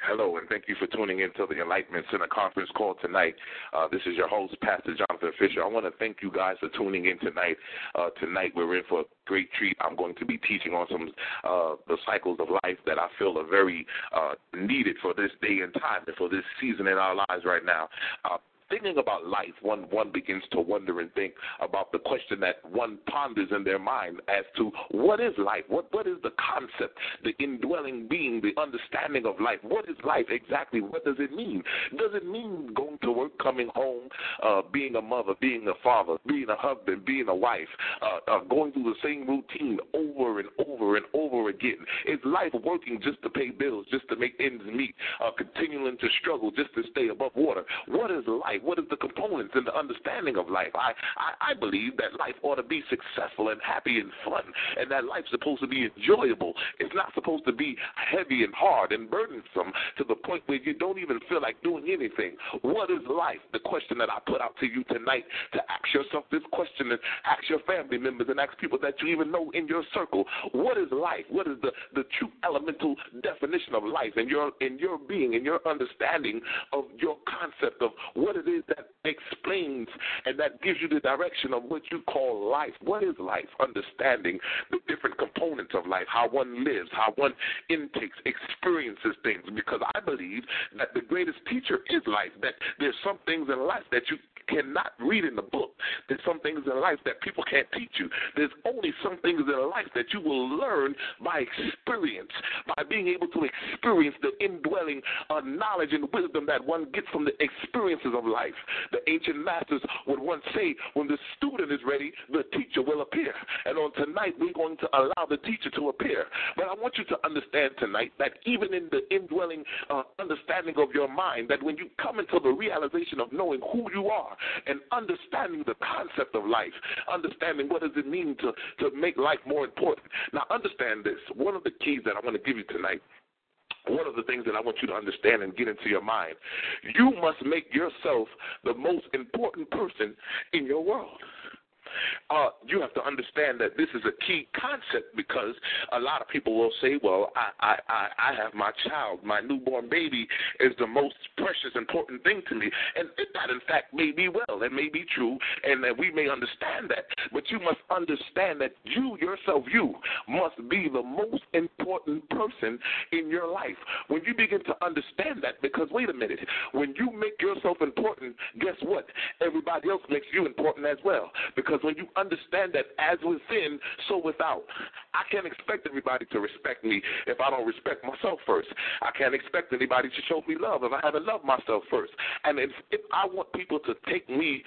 Hello, and thank you for tuning in to the Enlightenment Center conference call tonight. This is your host, Pastor Jonathan Fisher. I want to thank you guys for tuning in tonight. Tonight we're in for a great treat. I'm going to be teaching on some the cycles of life that I feel are very needed for this day and time and for this season in our lives right now. Thinking about life, one begins to wonder and think about the question that one ponders in their mind as to what is life? What is the concept, the indwelling being, the understanding of life? What is life exactly? What does it mean? Does it mean going to work, coming home, being a mother, being a father, being a husband, being a wife, going through the same routine over and over and over again? Is life working just to pay bills, just to make ends meet, continuing to struggle just to stay above water? What is life? What is the components and the understanding of life? I believe that life ought to be successful and happy and fun, and that life's supposed to be enjoyable. It's not supposed to be heavy and hard and burdensome to the point where you don't even feel like doing anything. What is life? The question that I put out to you tonight, to ask yourself this question and ask your family members and ask people that you even know in your circle. What is life? What is the true elemental definition of life in your being, in your understanding of your concept of what it is that explains and that gives you the direction of what you call life? What is life? Understanding the different components of life, how one lives, how one intakes, experiences things, because I believe that the greatest teacher is life, that there's some things in life that you cannot read in the book. There's some things in life that people can't teach you. There's only some things in life that you will learn by experience, by being able to experience the indwelling knowledge and wisdom that one gets from the experiences of life. The ancient masters would once say, when the student is ready, the teacher will appear. And on tonight, we're going to allow the teacher to appear. But I want you to understand tonight that even in the indwelling understanding of your mind, that when you come into the realization of knowing who you are and understanding the concept of life, understanding what does it mean to make life more important. Now, understand this. One of the keys that I want to give you tonight, one of the things that I want you to understand and get into your mind, you must make yourself the most important person in your world. You have to understand that this is a key concept, because a lot of people will say, well, I have my child, my newborn baby is the most precious, important thing to me. And that, in fact, may be well, it may be true, and that we may understand that. But you must understand that you yourself, you must be the most important person in your life. When you begin to understand that, because wait a minute, when you make yourself important, guess what? Everybody else makes you important as well. Because when you understand that as within, so without, I can't expect everybody to respect me if I don't respect myself first. I can't expect anybody to show me love if I haven't loved myself first. And if I want people to take me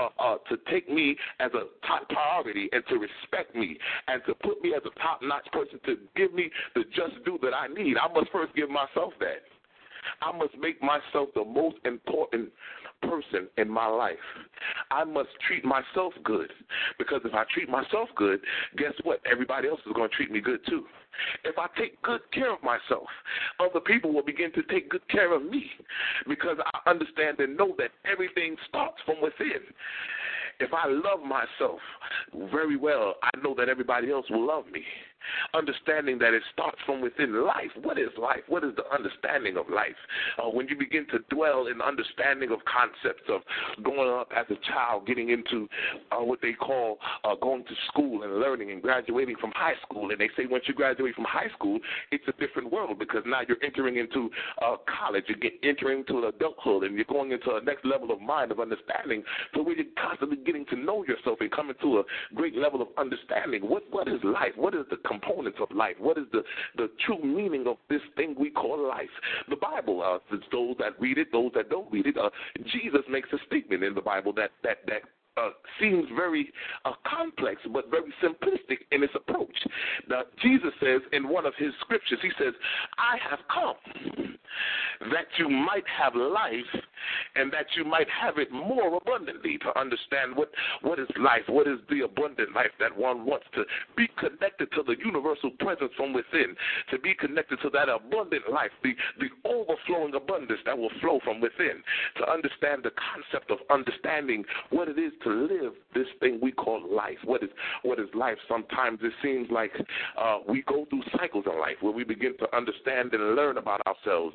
as a top priority and to respect me and to put me as a top-notch person, to give me the just due that I need, I must first give myself that. I must make myself the most important person in my life. I must treat myself good, because if I treat myself good, guess what? Everybody else is going to treat me good too. If I take good care of myself, other people will begin to take good care of me, because I understand and know that everything starts from within. If I love myself very well, I know that everybody else will love me. Understanding that it starts from within. Life, what is life? What is the understanding of life? When you begin to dwell in understanding of concepts of growing up as a child, getting into what they call going to school and learning and graduating from high school, and they say once you graduate from high school, it's a different world, because now you're entering into college, you're entering into adulthood, and you're going into a next level of mind, of understanding, so where you're constantly getting to know yourself and coming to a great level of understanding. What is life? What is the components of life? What is the true meaning of this thing we call life? The Bible, those that read it, those that don't read it, Jesus makes a statement in the Bible that seems very complex but very simplistic in its approach. Now, Jesus says in one of his scriptures, he says, I have come that you might have life and that you might have it more abundantly. To understand what is life, what is the abundant life that one wants, to be connected to the universal presence from within, to be connected to that abundant life, the overflowing abundance that will flow from within, to understand the concept of understanding what it is to live this thing we call life. What is life? Sometimes it seems like we go through cycles in life where we begin to understand and learn about ourselves,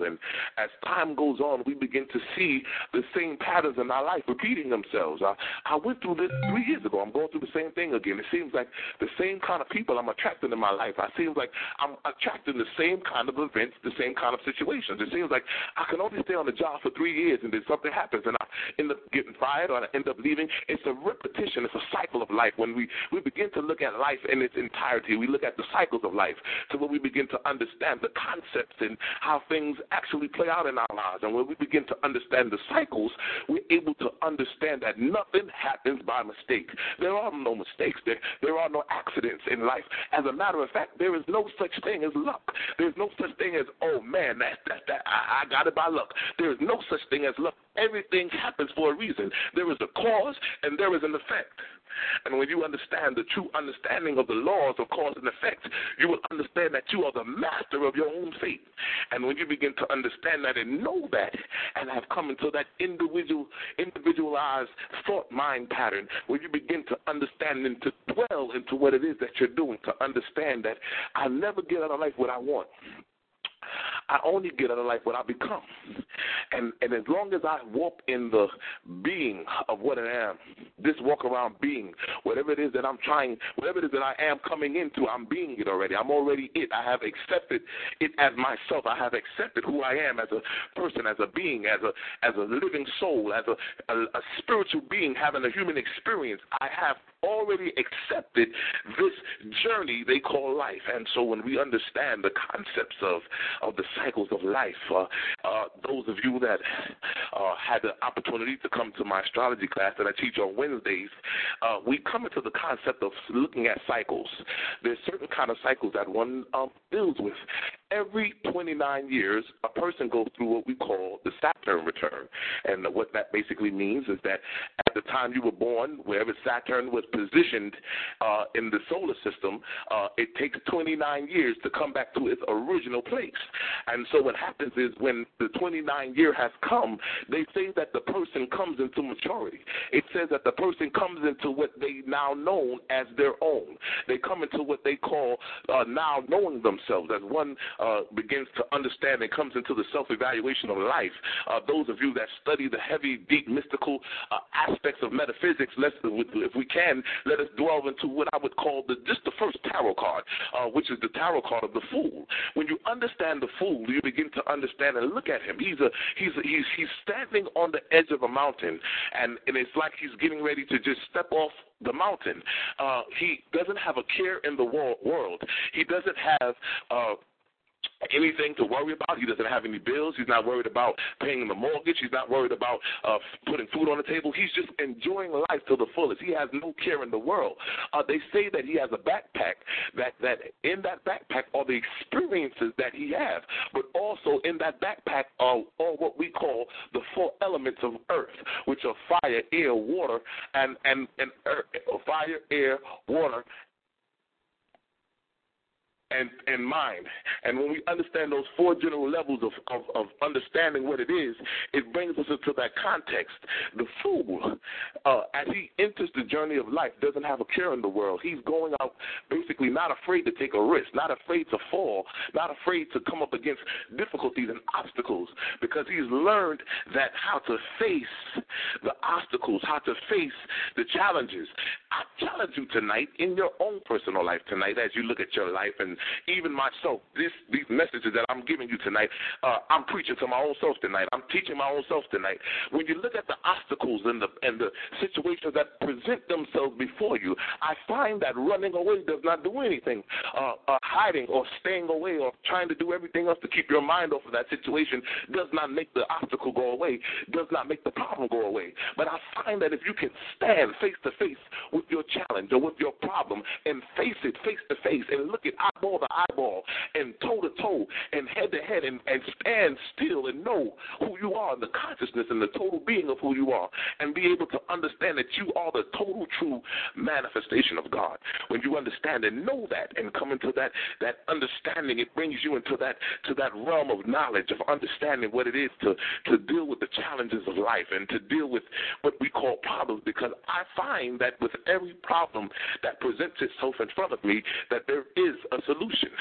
as time goes on, we begin to see the same patterns in our life repeating themselves. I went through this 3 years ago. I'm going through the same thing again. It seems like the same kind of people I'm attracting in my life. It seems like I'm attracting the same kind of events, the same kind of situations. It seems like I can only stay on the job for 3 years and then something happens and I end up getting fired or I end up leaving. It's a repetition. It's a cycle of life. When we begin to look at life in its entirety, we look at the cycles of life to where we begin to understand the concepts and how things actually play out in our lives. And when we begin to understand the cycles, we're able to understand that nothing happens by mistake. There are no mistakes. There are no accidents in life. As a matter of fact, there is no such thing as luck. There's no such thing as, oh man, I got it by luck. There is no such thing as luck. Everything happens for a reason. There is a cause and there is an effect. And when you understand the true understanding of the laws of cause and effect, you will understand that you are the master of your own fate. And when you begin to understand that and know that and have come into that individualized thought mind pattern, where you begin to understand and to dwell into what it is that you're doing, to understand that I never get out of life what I want. I only get out of life what I become. And as long as I walk in the being of what I am, this walk around being, whatever it is that I'm trying, whatever it is that I am coming into, I'm being it already. I'm already it. I have accepted it as myself. I have accepted who I am as a person, as a being, as a living soul, as a spiritual being having a human experience. I have already accepted this journey they call life. And so when we understand the concepts of the cycles of life, those of you that had the opportunity to come to my astrology class that I teach on Wednesdays, we come into the concept of looking at cycles. There's certain kind of cycles that one deals with. Every 29 years, a person goes through what we call the Saturn return. And what that basically means is that at the time you were born, wherever Saturn was positioned in the solar system, it takes 29 years to come back to its original place. And so what happens is when the 29 year has come, they say that the person comes into maturity. It says that the person comes into what they now know as their own. They come into what they call now knowing themselves. As one begins to understand and comes into the self-evaluation of life, those of you that study the heavy, deep, mystical aspects of metaphysics, if we can, let us dwell into what I would call just the first tarot card, which is the tarot card of the Fool. When you understand the Fool, you begin to understand and look at him. He's standing on the edge of a mountain, and it's like he's getting ready to just step off the mountain. He doesn't have a care in the world. He doesn't have anything to worry about. He doesn't have any bills. He's not worried about paying the mortgage. He's not worried about putting food on the table. He's just enjoying life to the fullest. He has no care in the world. They say that he has a backpack, that in that backpack are the experiences that he has, but also in that backpack are what we call the 4 elements of earth, which are fire, air, water, and earth, fire, air, water, and mind. And when we understand those 4 general levels of understanding what it is, it brings us into that context. The Fool, as he enters the journey of life, doesn't have a care in the world. He's going out basically not afraid to take a risk, not afraid to fall, not afraid to come up against difficulties and obstacles, because he's learned that how to face the obstacles, how to face the challenges. I challenge you tonight in your own personal life tonight as you look at your life, and even myself, these messages that I'm giving you tonight, I'm preaching to my own self tonight. I'm teaching my own self tonight. When you look at the obstacles and the situations that present themselves before you, I find that running away does not do anything. Hiding or staying away or trying to do everything else to keep your mind off of that situation does not make the obstacle go away, does not make the problem go away. But I find that if you can stand face to face with your challenge or with your problem and face it face to face and look it eyeball to eyeball and toe to toe and head to head and stand still and know who you are, the consciousness and the total being of who you are, and be able to understand that you are the total true manifestation of God. When you understand and know that and come into that understanding, it brings you into that realm of knowledge, of understanding what it is to deal with the challenges of life and to deal with what we call problems, because I find that with every problem that presents itself in front of me, that there is a solution.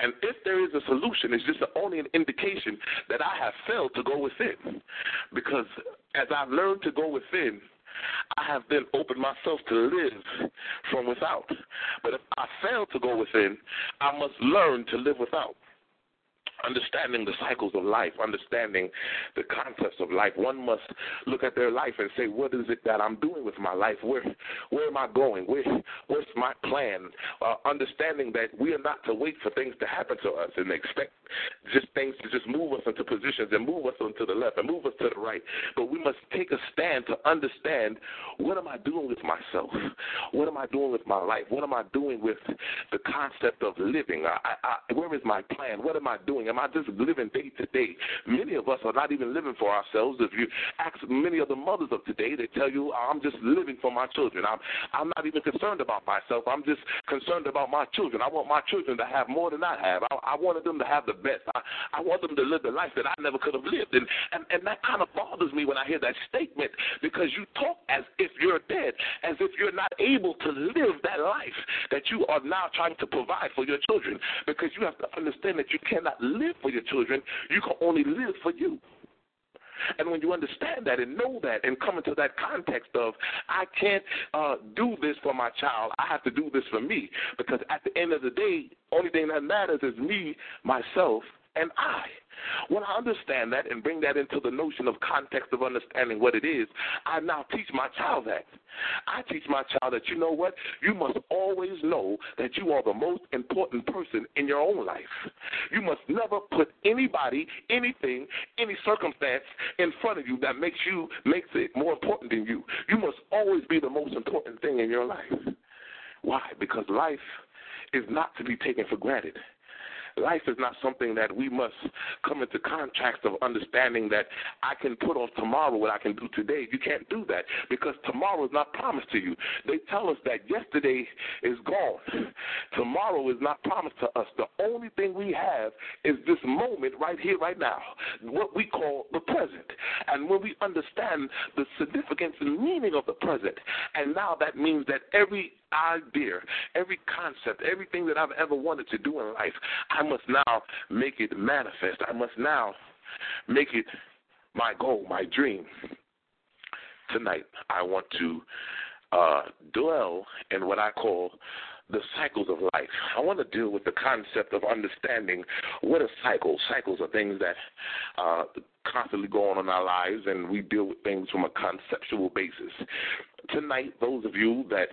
And if there is a solution, it's just only an indication that I have failed to go within. Because as I've learned to go within, I have then opened myself to live from without. But if I fail to go within, I must learn to live without. Understanding the cycles of life, understanding the concepts of life, one must look at their life and say, what is it that I'm doing with my life? Where am I going? What's my plan? Understanding that we are not to wait for things to happen to us and expect just things to just move us into positions and move us onto the left and move us to the right. But we must take a stand to understand, what am I doing with myself? What am I doing with my life? What am I doing with the concept of living? Where is my plan? What am I doing? Am I just living day to day? Many of us are not even living for ourselves. If you ask many of the mothers of today, they tell you, I'm just living for my children. I'm not even concerned about myself. I'm just concerned about my children. I want my children to have more than I have. I wanted them to have the best. I want them to live the life that I never could have lived. And that kind of bothers me when I hear that statement, because you talk as if you're dead, as if you're not able to live that life that you are now trying to provide for your children, because you have to understand that you cannot live for your children. You can only live for you. And when you understand that and know that and come into that context of, I can't do this for my child, I have to do this for me, because at the end of the day, only thing that matters is me, myself, and I. When I understand that and bring that into the notion of context of understanding what it is, I now teach my child that. I teach my child that, you know what, you must always know that you are the most important person in your own life. You must never put anybody, anything, any circumstance in front of you that makes it more important than you. You must always be the most important thing in your life. Why? Because life is not to be taken for granted. Life is not something that we must come into context of understanding that I can put on tomorrow what I can do today. You can't do that, because tomorrow is not promised to you. They tell us that yesterday is gone. Tomorrow is not promised to us. The only thing we have is this moment right here, right now, what we call the present. And when we understand the significance and meaning of the present, and now that means that every idea, every concept, everything that I've ever wanted to do in life, I must now make it manifest. I must now make it my goal, my dream. Tonight, I want to dwell in what I call the cycles of life. I want to deal with the concept of understanding what are cycles. Cycles are things that constantly go on in our lives, and we deal with things from a conceptual basis. Tonight, those of you that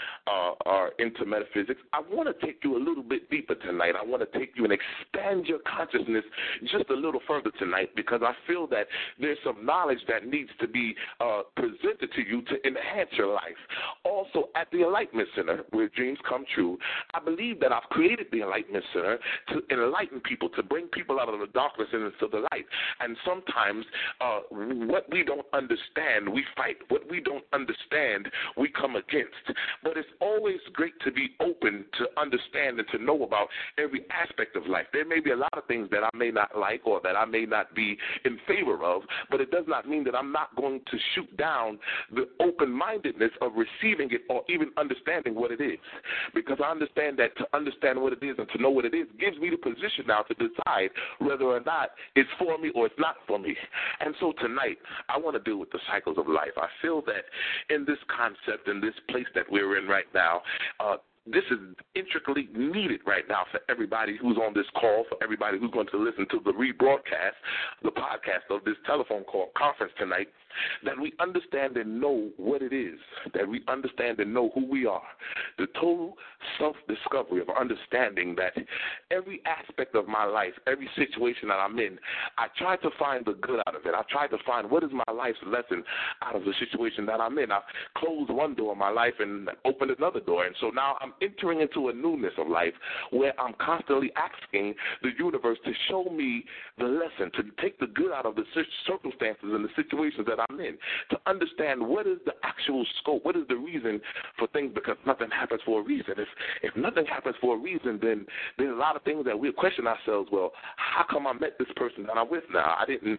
are into metaphysics, I want to take you a little bit deeper tonight. I want to take you and expand your consciousness just a little further tonight, because I feel that there's some knowledge that needs to be presented to you to enhance your life. Also, at the Enlightenment Center, where dreams come true, I believe that I've created the Enlightenment Center to enlighten people, to bring people out of the darkness and into the light. And sometimes what we don't understand, we fight. What we don't understand, we come against. But it's always great to be open to understand and to know about every aspect of life. There may be a lot of things that I may not like or that I may not be in favor of, but it does not mean that I'm not going to shoot down the open-mindedness of receiving it or even understanding what it is. Because I understand that to understand what it is and to know what it is gives me the position now to decide whether or not it's for me or it's not for me. And so tonight, I want to deal with the cycles of life. I feel that in this concept, in this place that we're in right now, this is intricately needed right now for everybody who's on this call, for everybody who's going to listen to the rebroadcast, the podcast of this telephone call conference tonight, that we understand and know what it is, that we understand and know who we are. The total self-discovery of understanding that every aspect of my life, every situation that I'm in, I try to find the good out of it. I try to find what is my life's lesson out of the situation that I'm in. I've closed one door in my life and opened another door, and so now I'm entering into a newness of life where I'm constantly asking the universe to show me the lesson, to take the good out of the circumstances and the situations that I'm in, to understand what is the actual scope, what is the reason for things, because nothing happens for a reason. If nothing happens for a reason, then there's a lot of things that we question ourselves, well, how come I met this person that I'm with now? I didn't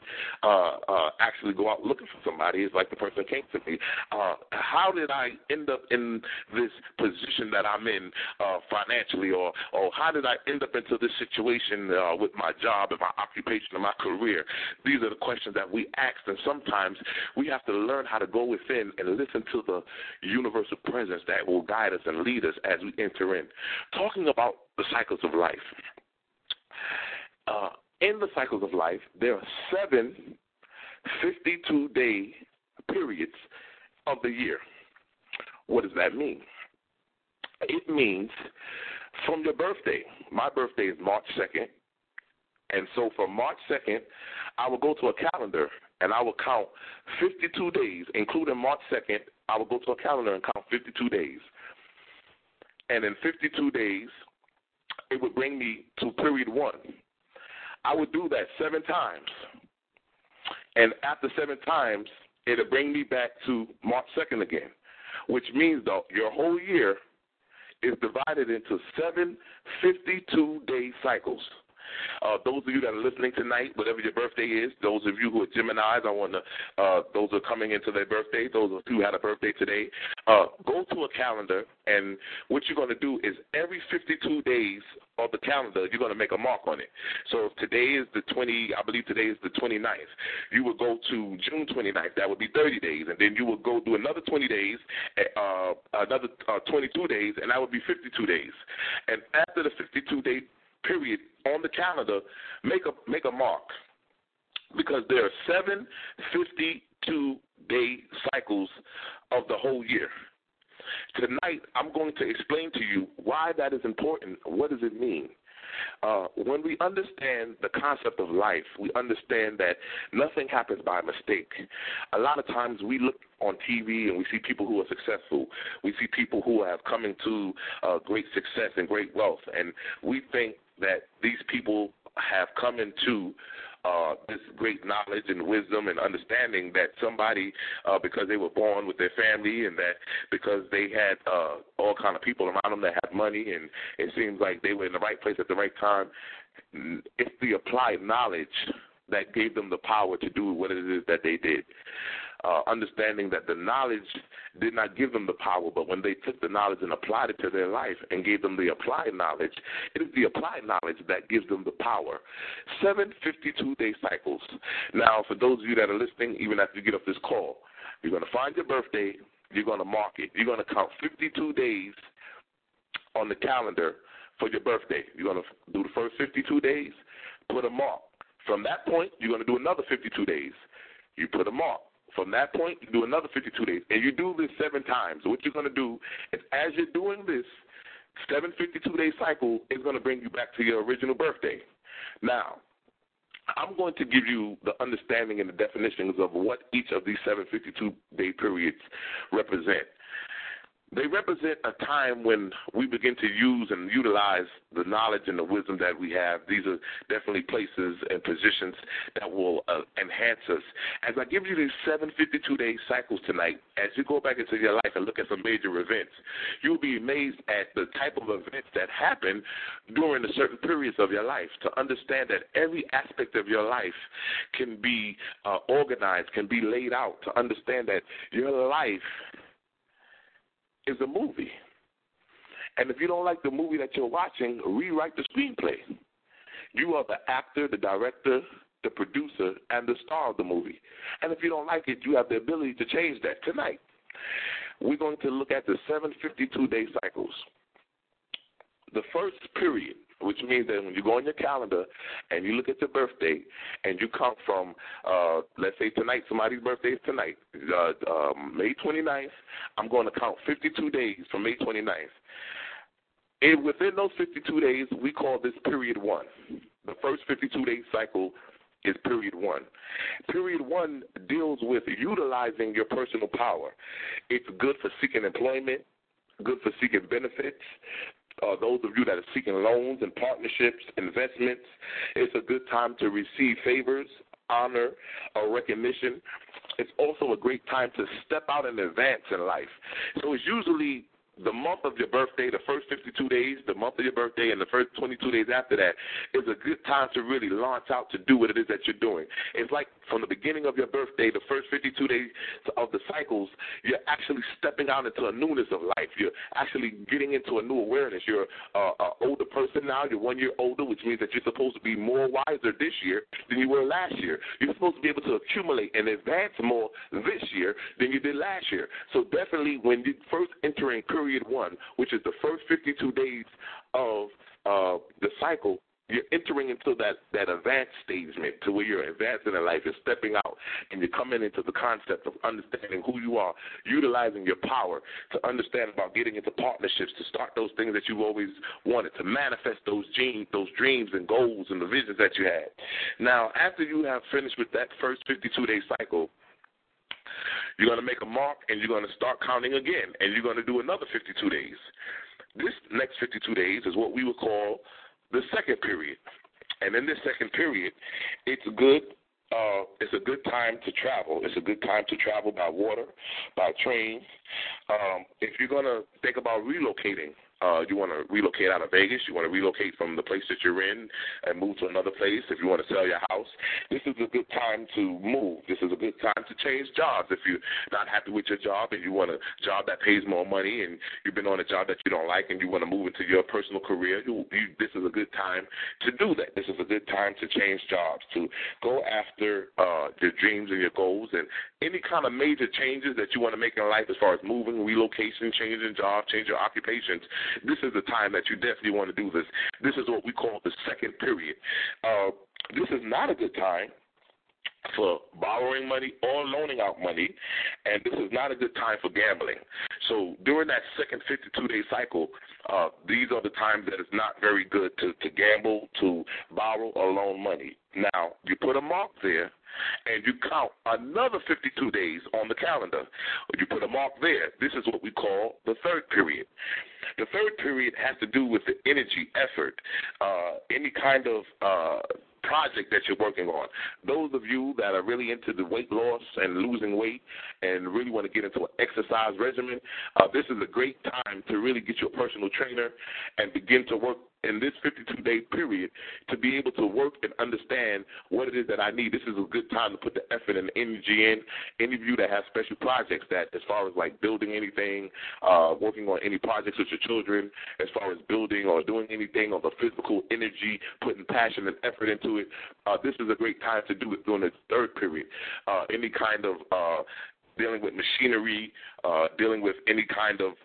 actually go out looking for somebody. It's like the person came to me. How did I end up in this position that I'm in financially, or how did I end up into this situation with my job and my occupation and my career? These are the questions that we ask, and sometimes we have to learn how to go within and listen to the universal presence that will guide us and lead us as we enter in. Talking about the cycles of life. In the cycles of life, there are 7 52-day periods of the year. What does that mean? It means from your birthday. My birthday is March 2nd. And so from March 2nd, I will go to a calendar and I will count 52 days, including March 2nd. I will go to a calendar and count 52 days. And in 52 days, it would bring me to period 1. I would do that 7 times. And after 7 times, it would bring me back to March 2nd again, which means, though, your whole year is divided into 7 52-day cycles. Those of you that are listening tonight, whatever your birthday is, those of you who are Geminis, those are coming into their birthday, those of you who had a birthday today, go to a calendar, and what you're going to do is every 52 days of the calendar, you're going to make a mark on it. So if today is I believe today is the 29th, you will go to June 29th. That would be 30 days, and then you will go do another 20 days, another 22 days, and that would be 52 days. And after the 52-day period on the calendar, make a mark, because there are 7 52-day cycles of the whole year. Tonight, I'm going to explain to you why that is important. What does it mean? When we understand the concept of life, we understand that nothing happens by mistake. A lot of times we look on TV and we see people who are successful. We see people who have come into great success and great wealth, and we think that these people have come into this great knowledge and wisdom and understanding that somebody, because they were born with their family and that because they had all kind of people around them that had money, and it seems like they were in the right place at the right time, it's the applied knowledge that gave them the power to do what it is that they did. Understanding that the knowledge did not give them the power, but when they took the knowledge and applied it to their life and gave them the applied knowledge, it is the applied knowledge that gives them the power. 7 52-day cycles. Now, for those of you that are listening, even after you get off this call, you're going to find your birthday, you're going to mark it. You're going to count 52 days on the calendar for your birthday. You're going to do the first 52 days, put a mark. From that point, you're going to do another 52 days. You put a mark. From that point, you do another 52 days, and you do this 7 times. What you're going to do is, as you're doing this 7 52-day cycle, is going to bring you back to your original birthday. Now, I'm going to give you the understanding and the definitions of what each of these 7 52-day periods represent. They represent a time when we begin to use and utilize the knowledge and the wisdom that we have. These are definitely places and positions that will enhance us. As I give you these 7 52-day cycles tonight, as you go back into your life and look at some major events, you'll be amazed at the type of events that happen during the certain periods of your life, to understand that every aspect of your life can be organized, can be laid out, to understand that your life is a movie. And if you don't like the movie that you're watching, rewrite the screenplay. You are the actor, the director, the producer, and the star of the movie. And if you don't like it, you have the ability to change that tonight. We're going to look at the 7 52-day cycles. The first period, which means that when you go on your calendar and you look at your birthday and you count from, let's say tonight, somebody's birthday is tonight, May 29th, I'm going to count 52 days from May 29th. And within those 52 days, we call this period 1. The first 52-day cycle is period 1. Period 1 deals with utilizing your personal power. It's good for seeking employment, good for seeking benefits. Those of you that are seeking loans and partnerships, investments, it's a good time to receive favors, honor, or recognition. It's also a great time to step out and advance in life. So it's usually the month of your birthday, the first 52 days, the month of your birthday, and the first 22 days after that is a good time to really launch out to do what it is that you're doing. It's like from the beginning of your birthday, the first 52 days of the cycles, you're actually stepping out into a newness of life. You're actually getting into a new awareness. You're an older person now. You're 1 year older, which means that you're supposed to be more wiser this year than you were last year. You're supposed to be able to accumulate and advance more this year than you did last year. So definitely when you first entering period 1, which is the first 52 days of the cycle, you're entering into that advanced stage, to where you're advancing in life. You're stepping out, and you're coming into the concept of understanding who you are, utilizing your power to understand about getting into partnerships, to start those things that you've always wanted, to manifest those dreams and goals and the visions that you had. Now, after you have finished with that first 52-day cycle, you're going to make a mark, and you're going to start counting again, and you're going to do another 52 days. This next 52 days is what we would call the second period. And in this second period, it's a good time to travel. It's a good time to travel by water, by train. If you're going to think about relocating, you want to relocate out of Vegas, you want to relocate from the place that you're in and move to another place, if you want to sell your house, this is a good time to move. This is a good time to change jobs. If you're not happy with your job and you want a job that pays more money, and you've been on a job that you don't like and you want to move into your personal career, this is a good time to do that. This is a good time to change jobs, to go after your dreams and your goals, and any kind of major changes that you want to make in life as far as moving, relocation, changing jobs, changing occupations. This is the time that you definitely want to do this. This is what we call the second period. This is not a good time for borrowing money or loaning out money, and this is not a good time for gambling. So during that second 52-day cycle, these are the times that it's not very good to gamble, to borrow or loan money. Now, you put a mark there, and you count another 52 days on the calendar. You put a mark there. This is what we call the third period. The third period has to do with the energy, effort, any kind of project that you're working on. Those of you that are really into the weight loss and losing weight and really want to get into an exercise regimen, this is a great time to really get your personal trainer and begin to work in this 52-day period to be able to work and understand what it is that I need. This is a good time to put the effort and the energy in. Any of you that have special projects that, as far as like building anything, working on any projects with your children, as far as building or doing anything on the physical energy, putting passion and effort into it, this is a great time to do it during the third period. Any kind of dealing with machinery, dealing with any kind of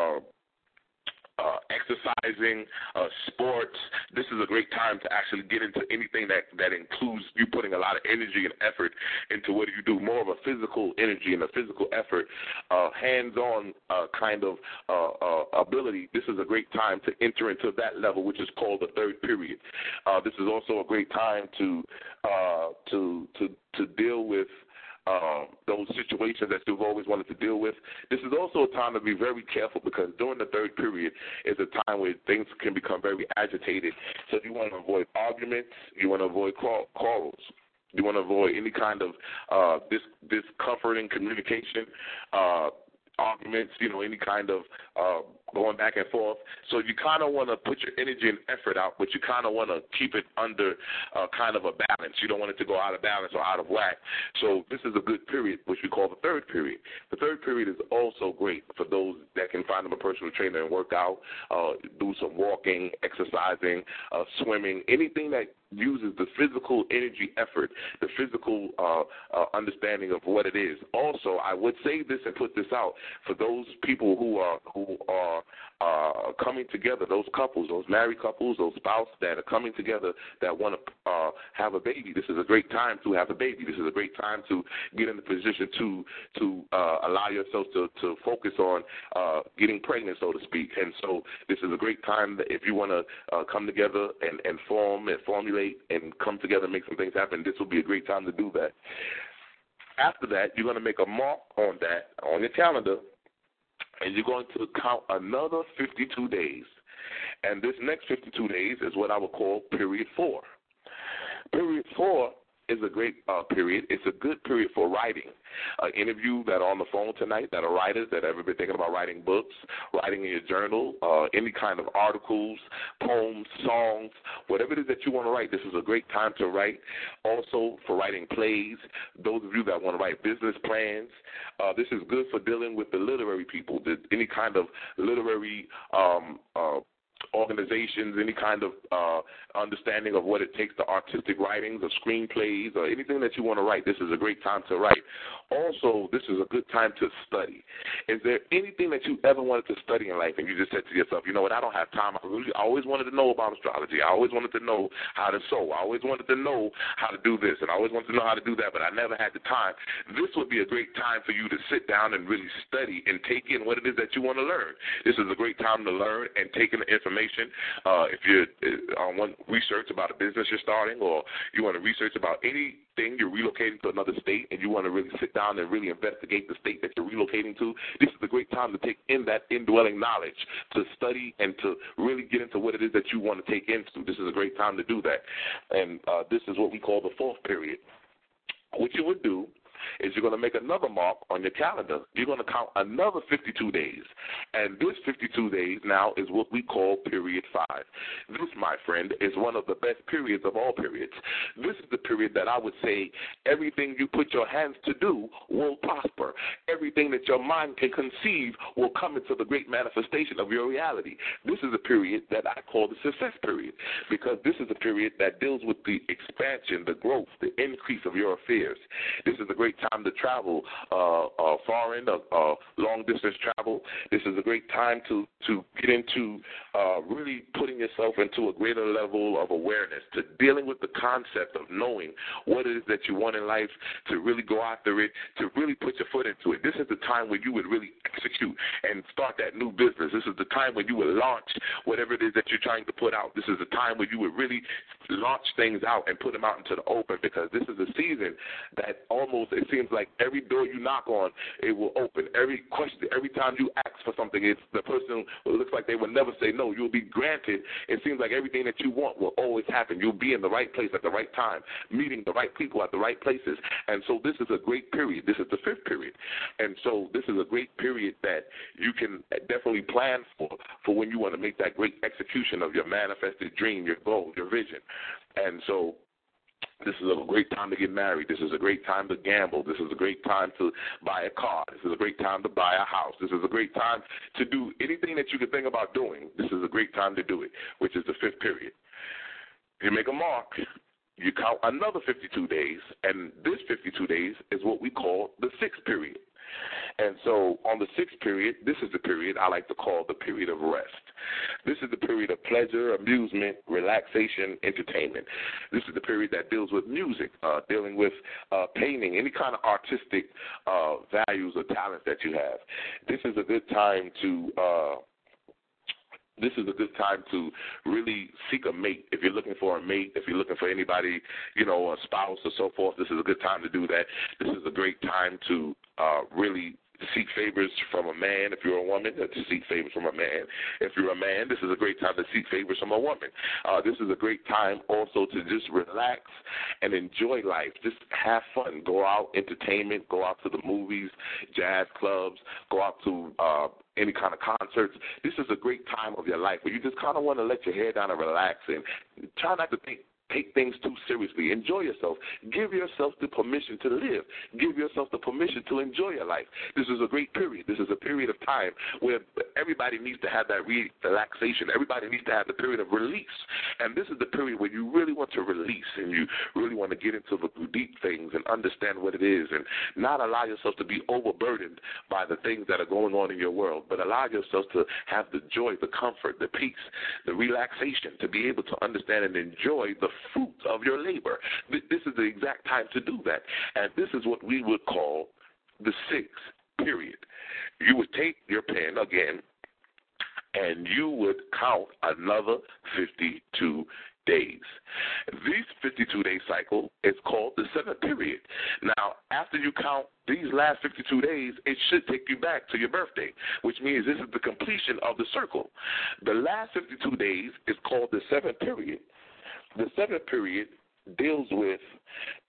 exercising, sports. This is a great time to actually get into anything that includes you putting a lot of energy and effort into what you do, more of a physical energy and a physical effort, hands-on kind of ability. This is a great time to enter into that level, which is called the third period. This is also a great time to deal with those situations that you've always wanted to deal with. This is also a time to be very careful, because during the third period is a time where things can become very agitated. So you want to avoid arguments. You want to avoid quarrels. You want to avoid any kind of discomforting communication, arguments, any kind of going back and forth. So you kind of want to put your energy and effort out, but you kind of want to keep it under kind of a balance. You don't want it to go out of balance or out of whack. So this is a good period, which we call the third period. The third period is also great for those that can find them a personal trainer and work out, do some walking, exercising, swimming, anything that uses the physical energy effort, the physical understanding of what it is. Also, I would say this and put this out for those people who are coming together, those couples, those married couples, those spouses that are coming together that want to have a baby. This is a great time to have a baby. This is a great time to get in the position to allow yourself to focus on getting pregnant, so to speak. And so this is a great time that if you want to come together and form and formulate and come together and make some things happen, this will be a great time to do that. After that, you're going to make a mark on that on your calendar, and you're going to count another 52 days. And this next 52 days is what I would call period 4. Period 4 is a great period. It's a good period for writing. Any of you that are on the phone tonight that are writers, that have ever been thinking about writing books, writing in your journal, any kind of articles, poems, songs, whatever it is that you want to write, this is a great time to write. Also for writing plays, those of you that want to write business plans, this is good for dealing with the literary people, any kind of literary organizations, any kind of understanding of what it takes to artistic writings or screenplays or anything that you want to write. This is a great time to write. Also, this is a good time to study. Is there anything that you ever wanted to study in life and you just said to yourself, you know what, I don't have time. I always wanted to know about astrology. I always wanted to know how to sew. I always wanted to know how to do this, and I always wanted to know how to do that, but I never had the time. This would be a great time for you to sit down and really study and take in what it is that you want to learn. This is a great time to learn and take in the information. If you're on one research about a business you're starting, or you want to research about anything, you're relocating to another state and you want to really sit down and really investigate the state that you're relocating to, this is a great time to take in that indwelling knowledge, to study and to really get into what it is that you want to take into. This is a great time to do that. And this is what we call the fourth period. What you would do is you're going to make another mark on your calendar. You're going to count another 52 days. And this 52 days now is what we call period 5. This, my friend, is one of the best periods of all periods. This is the period that I would say everything you put your hands to do will prosper. Everything that your mind can conceive will come into the great manifestation of your reality. This is a period that I call the success period, because this is a period that deals with the expansion, the growth, the increase of your affairs. This is a great time to travel foreign, long-distance travel. This is a great time to get into really putting yourself into a greater level of awareness, to dealing with the concept of knowing what it is that you want in life, to really go after it, to really put your foot into it. This is the time when you would really execute and start that new business. This is the time when you would launch whatever it is that you're trying to put out. This is the time when you would really launch things out and put them out into the open, because this is a season that almost, it seems like every door you knock on, it will open. Every question, every time you ask for something, it's the person who looks like they will never say no. You'll be granted. It seems like everything that you want will always happen. You'll be in the right place at the right time, meeting the right people at the right places. And so this is a great period. This is the fifth period. And so this is a great period that you can definitely plan for when you want to make that great execution of your manifested dream, your goal, your vision. And so this is a great time to get married. This is a great time to gamble. This is a great time to buy a car. This is a great time to buy a house. This is a great time to do anything that you can think about doing. This is a great time to do it, which is the fifth period. You make a mark. You count another 52 days, and this 52 days is what we call the sixth period. And so on the sixth period, this is the period I like to call the period of rest. This is the period of pleasure, amusement, relaxation, entertainment. This is the period that deals with music, dealing with painting, any kind of artistic values or talents that you have. This is a good time to really seek a mate. If you're looking for a mate, if you're looking for anybody, a spouse or so forth, this is a good time to do that. This is a great time to really seek favors from a man. If you're a woman, to seek favors from a man. If you're a man, this is a great time to seek favors from a woman. This is a great time also to just relax and enjoy life. Just have fun. Go out, entertainment, go out to the movies, jazz clubs, go out to any kind of concerts. This is a great time of your life where you just kind of want to let your hair down and relax and try not to take things too seriously. Enjoy yourself. Give yourself the permission to live. Give yourself the permission to enjoy your life. This is a great period. This is a period of time where everybody needs to have that relaxation. Everybody needs to have the period of release. And this is the period where you really want to release and you really want to get into the deep things and understand what it is and not allow yourself to be overburdened by the things that are going on in your world, but allow yourself to have the joy, the comfort, the peace, the relaxation, to be able to understand and enjoy the fruits of your labor. This is the exact time to do that. And this is what we would call the sixth period. You would take your pen again, and you would count another 52 days. This 52-day cycle is called the seventh period. Now, after you count these last 52 days, it should take you back to your birthday, which means this is the completion of the circle. The last 52 days is called the seventh period. The seventh period deals with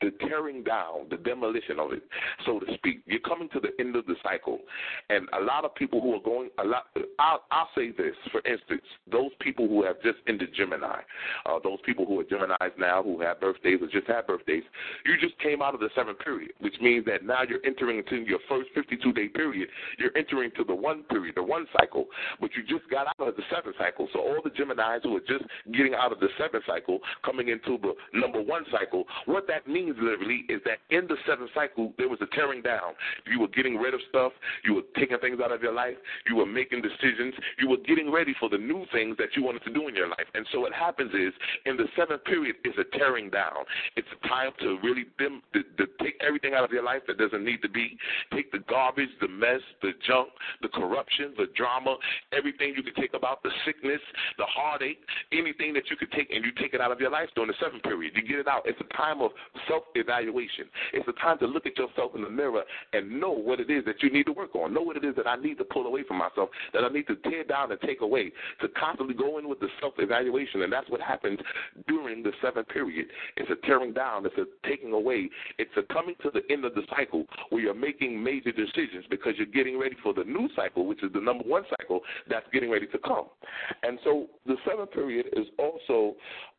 the tearing down, the demolition of it, so to speak. You're coming to the end of the cycle, and a lot of people who are going, I'll say this, for instance, those people who have just ended Gemini, those people who are Geminis now, who have birthdays or just had birthdays, you just came out of the 7th period, which means that now you're entering into your first 52-day period. You're entering to the 1 period, the 1 cycle, but you just got out of the 7th cycle. So all the Geminis who are just getting out of the 7th cycle, coming into the number 1 cycle, what that means literally is that in the 7th cycle, there was a tearing down. You were getting rid of stuff. You were taking things out of your life. You were making decisions. You were getting ready for the new things that you wanted to do in your life. And so what happens is, in the 7th period, is a tearing down. It's a time to really to take everything out of your life that doesn't need to be. Take the garbage, the mess, the junk, the corruption, the drama, everything you could take about the sickness, the heartache, anything that you could take, and you take it out of your life during the 7th period. You get it out. It's a time of self-evaluation. It's a time to look at yourself in the mirror and know what it is that you need to work on. Know what it is that I need to pull away from myself, that I need to tear down and take away, to constantly go in with the self-evaluation. And that's what happens during the 7th period. It's a tearing down. It's a taking away. It's a coming to the end of the cycle where you're making major decisions because you're getting ready for the new cycle, which is the number 1 cycle that's getting ready to come. And so the 7th period is also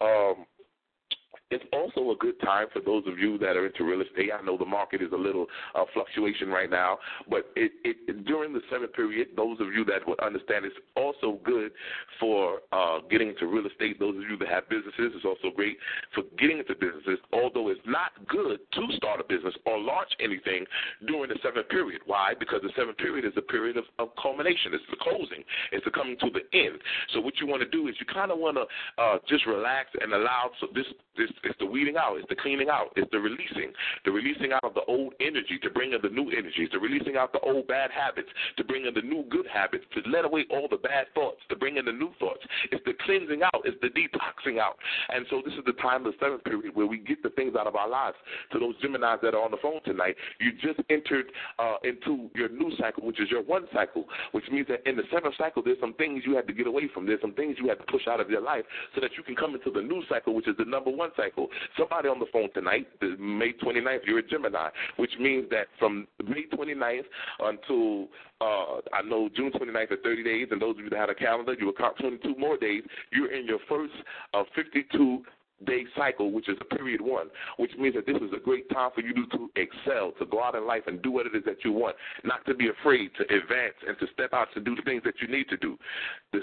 it's also a good time for those of you that are into real estate. I know the market is a little fluctuation right now, but during the 7th period, those of you that would understand, it's also good for getting into real estate. Those of you that have businesses, it's also great for getting into businesses, although it's not good to start a business or launch anything during the 7th period. Why? Because the 7th period is a period of culmination. It's the closing. It's the coming to the end. So what you want to do is you kind of want to just relax and allow this it's the weeding out, it's the cleaning out, it's the releasing out of the old energy to bring in the new energies, the releasing out the old bad habits to bring in the new good habits, to let away all the bad thoughts, to bring in the new thoughts. It's the cleansing out, it's the detoxing out. And so this is the time of the 7th period where we get the things out of our lives. To those Geminis that are on the phone tonight, you just entered into your new cycle, which is your 1 cycle, which means that in the 7th cycle, there's some things you had to get away from. There's some things you had to push out of your life so that you can come into the new cycle, which is the number 1 cycle. Somebody on the phone tonight, May 29th, you're a Gemini, which means that from May 29th until I know June 29th are 30 days, and those of you that had a calendar, you will count 22 more days. You're in your first 52-day cycle, which is a period 1, which means that this is a great time for you to excel, to go out in life and do what it is that you want, not to be afraid to advance and to step out to do the things that you need to do. The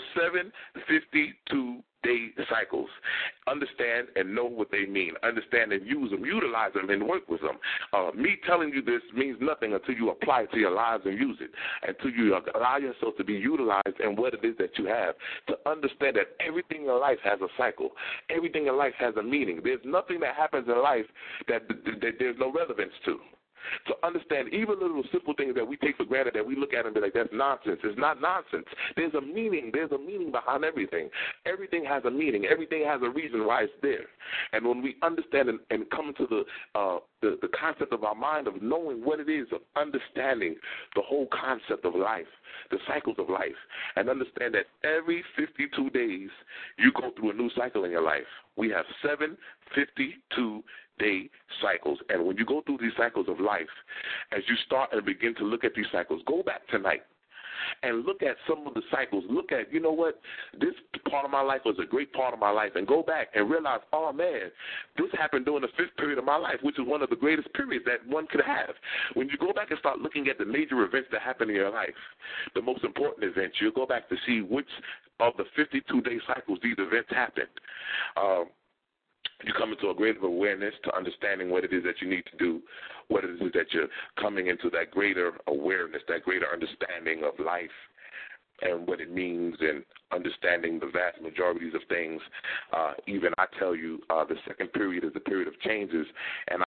52-day cycles, understand and know what they mean. Understand and use them, utilize them, and work with them. Me telling you this means nothing until you apply it to your lives and use it, until you allow yourself to be utilized in what it is that you have, to understand that everything in life has a cycle. Everything in life has a meaning. There's nothing that happens in life that there's no relevance to. To understand even little simple things that we take for granted, that we look at and be like, that's nonsense. It's not nonsense. There's a meaning. There's a meaning behind everything. Everything has a meaning. Everything has a reason why it's there. And when we understand and come to the concept of our mind of knowing what it is, of understanding the whole concept of life, the cycles of life, and understand that every 52 days you go through a new cycle in your life. We have 7 52-day cycles. And when you go through these cycles of life, as you start and begin to look at these cycles, go back tonight and look at some of the cycles. Look at, you know what, this part of my life was a great part of my life, and go back and realize, oh, man, this happened during the 5th period of my life, which is one of the greatest periods that one could have. When you go back and start looking at the major events that happen in your life, the most important events, you'll go back to see which of the 52-day cycles these events happened. You come into a greater awareness to understanding what it is that you need to do, what it is that you're coming into that greater awareness, that greater understanding of life and what it means, and understanding the vast majorities of things. Even I tell you, the 2nd period is the period of changes, and